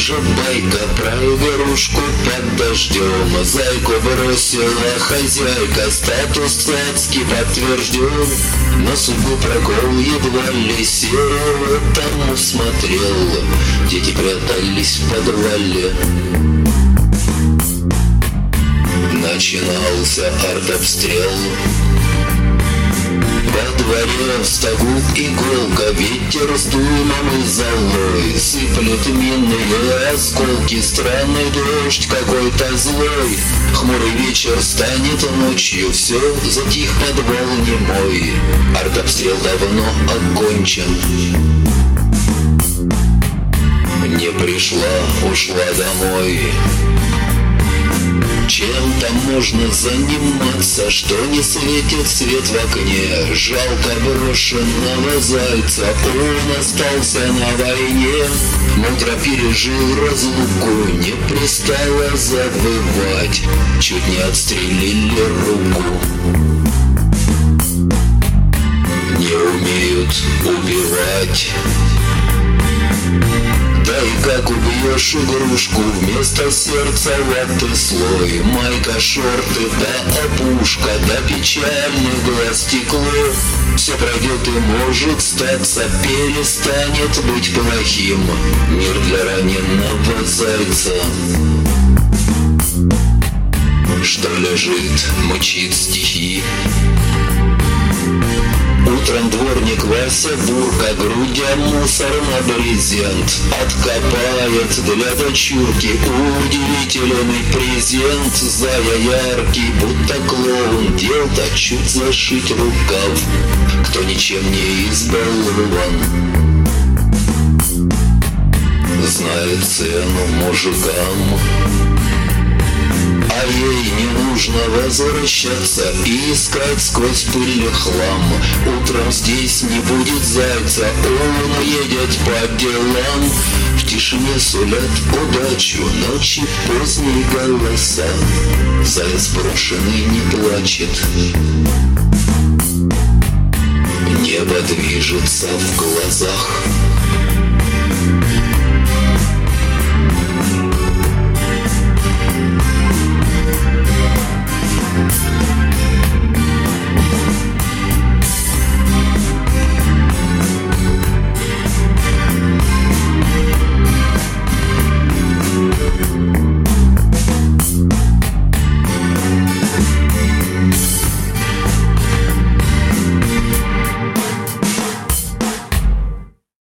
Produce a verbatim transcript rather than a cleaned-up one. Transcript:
же байка про игрушку под дождем. Зайку бросила хозяйка, статус цацки подтвержден. На судьбу прокол едва ли серого там усмотрел. Дети прятались в подвале. Начинался артобстрел. Во дворе в стогу иголка, ветер с дымом и золой. Сыплет минные осколки, странный дождь какой-то злой. Хмурый вечер станет ночью, все, затих подвал немой. Артобстрел давно окончен. Не пришла, ушла домой. Чем-то можно заниматься, что не светит свет в окне. Жалко брошенного зайца, он остался на войне. Мудро пережил разлуку, не пристало забывать. Чуть не отстрелили руку. Не умеют убивать. Да и как убьешь игрушку, вместо сердца ваты слой. Майка, шорты, да опушка, да печальный глаз стекло. Все пройдет и может статься, перестанет быть плохим мир для раненого зайца, что лежит, мычит стихи. Утром дворник Вася Бурка, грудя мусор на брезент, откопает для дочурки удивительный презент. Зая яркий, будто клоун, дел-то чуть зашить рукав. Кто ничем не избалован, знает цену мужикам. А ей не нужно возвращаться и искать сквозь пыль и хлам. Утром здесь не будет зайца, он уедет по делам. В тишине сулят удачу ночи поздние голоса. Заяц брошенный не плачет, небо движется в глазах.